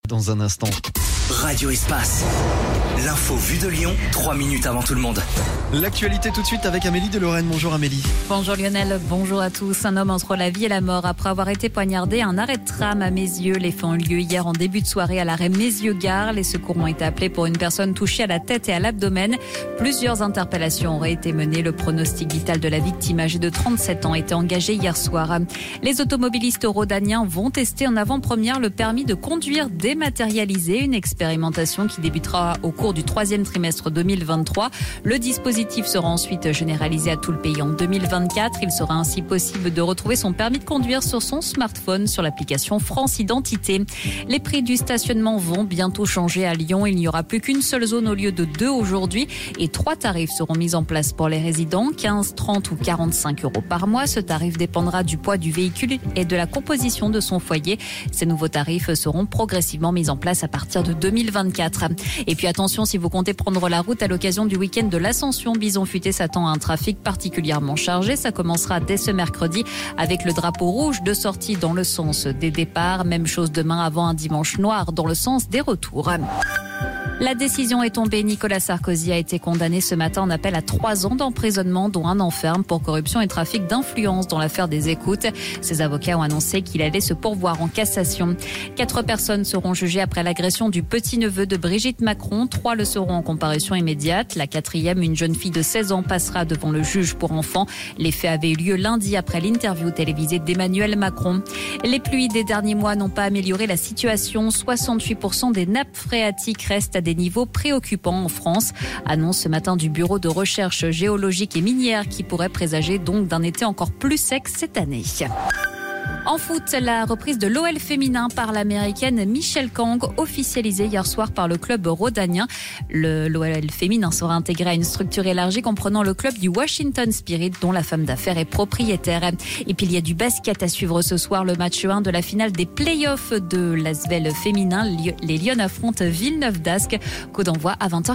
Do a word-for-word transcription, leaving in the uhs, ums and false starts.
Dans un instant. Radio Espace. L'info vue de Lyon, trois minutes avant tout le monde. L'actualité tout de suite avec Amélie de Lorraine. Bonjour Amélie. Bonjour Lionel, bonjour à tous. Un homme entre la vie et la mort après avoir été poignardé à un arrêt de tram à Mézieux. Les faits ont eu lieu hier en début de soirée à l'arrêt Mézieux-Gare. Les secours ont été appelés pour une personne touchée à la tête et à l'abdomen. Plusieurs interpellations auraient été menées. Le pronostic vital de la victime âgée de trente-sept ans était engagé hier soir. Les automobilistes rhodaniens vont tester en avant-première le permis de conduire dématérialisé, une expérimentation qui débutera au cours du troisième trimestre deux mille vingt-trois. Le dispositif sera ensuite généralisé à tout le pays en deux mille vingt-quatre. Il sera ainsi possible de retrouver son permis de conduire sur son smartphone sur l'application France Identité. Les prix du stationnement vont bientôt changer à Lyon. Il n'y aura plus qu'une seule zone au lieu de deux aujourd'hui et trois tarifs seront mis en place pour les résidents, quinze, trente ou quarante-cinq euros par mois. Ce tarif dépendra du poids du véhicule et de la composition de son foyer. Ces nouveaux tarifs seront progressivement mis en place à partir de deux mille vingt-quatre. Et puis attention, si vous comptez prendre la route à l'occasion du week-end de l'Ascension, Bison Futé s'attend à un trafic particulièrement chargé. Ça commencera dès ce mercredi avec le drapeau rouge de sortie dans le sens des départs. Même chose demain avant un dimanche noir dans le sens des retours. La décision est tombée. Nicolas Sarkozy a été condamné ce matin en appel à trois ans d'emprisonnement, dont un an ferme pour corruption et trafic d'influence dans l'affaire des écoutes. Ses avocats ont annoncé qu'il allait se pourvoir en cassation. Quatre personnes seront jugées après l'agression du petit-neveu de Brigitte Macron. Trois le seront en comparution immédiate. La quatrième, une jeune fille de seize ans, passera devant le juge pour enfants. Les faits avaient eu lieu lundi après l'interview télévisée d'Emmanuel Macron. Les pluies des derniers mois n'ont pas amélioré la situation. soixante-huit pour cent des nappes phréatiques restent à des niveaux préoccupants en France. Annonce ce matin du Bureau de recherche géologique et minière qui pourrait présager donc d'un été encore plus sec cette année. En foot, la reprise de l'O L féminin par l'américaine Michelle Kang, officialisée hier soir par le club rhodanien. Le l'O L féminin sera intégré à une structure élargie comprenant le club du Washington Spirit, dont la femme d'affaires est propriétaire. Et puis il y a du basket à suivre ce soir, le match un de la finale des playoffs de l'Asvel féminin. Les Lyon affrontent Villeneuve d'Ascq. Coup d'envoi à vingt heures.